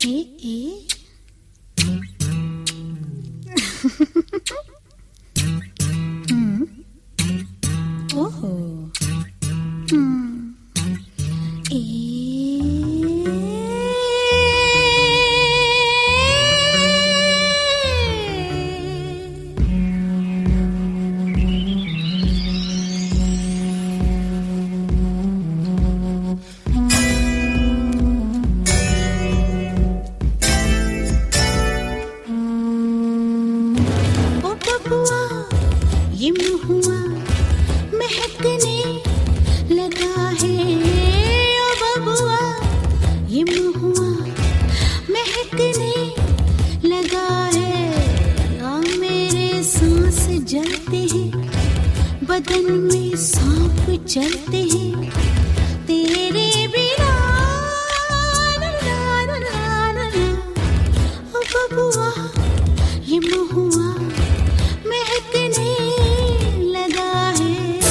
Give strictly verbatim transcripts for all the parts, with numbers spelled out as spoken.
ए ए हम्म ओहो हम्म ए ये महुआ महकने लगा है, ओ बबुआ ये महुआ महकने लगा है। आ मेरे सांस जलते हैं, बदन में सांप चलते हैं, तेरे बिना ना, ना, ना, ना, ना, ना। ओ बबुआ ये महुआ महकने लगा है।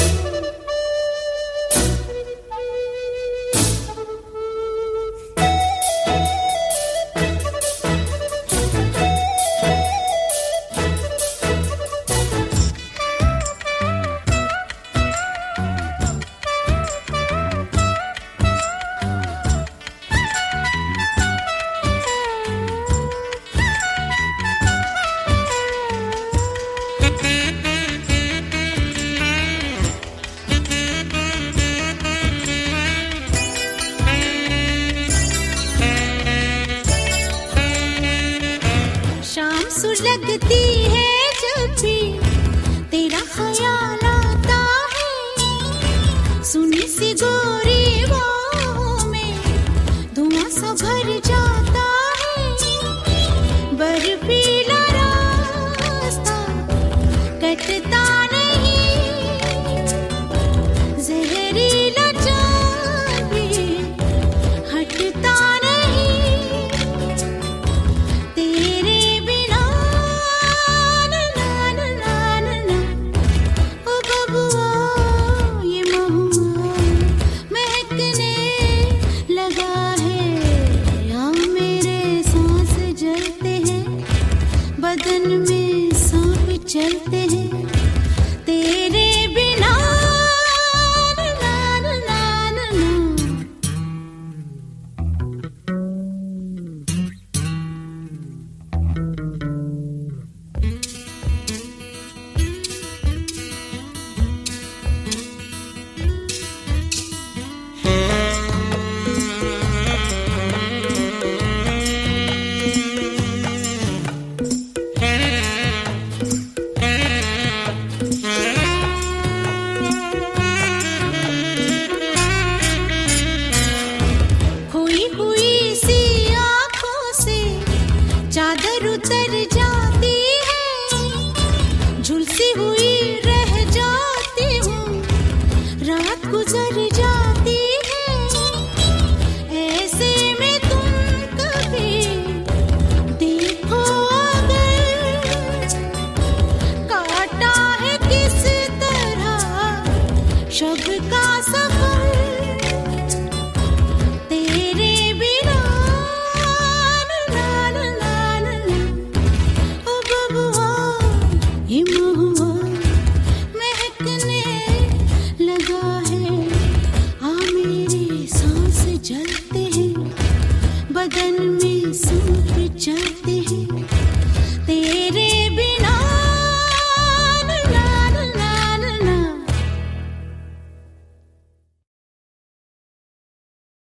शाम सुलगती है जब भी तेरा ख्याल आता है, सुनी सी गोरी बाहों में धुआं सा भर जाता है। बर्फीला रास्ता कटता नहीं, जहरीला जाम भी हटता नहीं, तेरे बिना ना, ना, ना, ना, ना, ना। ओ बबुआ ये महुआ महकने लगा है। आ मेरे सांस जलते हैं, बदन में सांप चलते हैं, तेरे बिना ना, ना, ना, ना, ना, ना। खोई हुई सी आँखों से चादर उतर जाती है, झुलसी हुई रह जाती हूँ, रात गुजर जाती है। ऐसे में तुम कभी देखो अगर, काटा है किस तरह शब का सफर, तेरे बिना ना, ना, ना, ना, ना, ना। ओ बबुआ ये महुआ महकने लगा है। आ मेरे सांस जलते हैं, बदन में सांप चलते हैं, तेरे